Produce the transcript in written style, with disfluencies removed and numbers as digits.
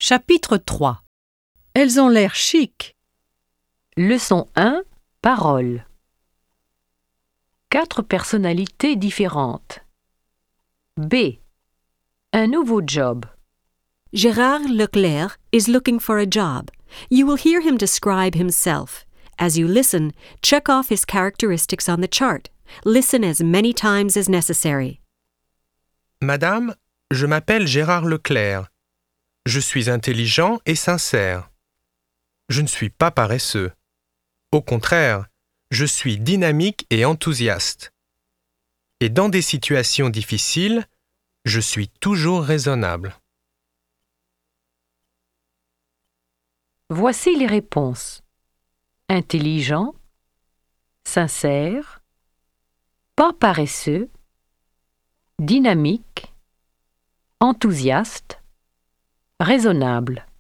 Chapitre 3. Elles ont l'air chic. Leçon 1. Paroles. 4 personnalités différentes. B. Un nouveau job. Gérard Leclerc is looking for a job. You will hear him describe himself. As you listen, check off his characteristics on the chart. Listen as many times as necessary. Madame, je m'appelle Gérard Leclerc. Je suis intelligent et sincère. Je ne suis pas paresseux. Au contraire, je suis dynamique et enthousiaste. Et dans des situations difficiles, je suis toujours raisonnable. Voici les réponses. Intelligent, sincère, pas paresseux, dynamique, enthousiaste, raisonnable.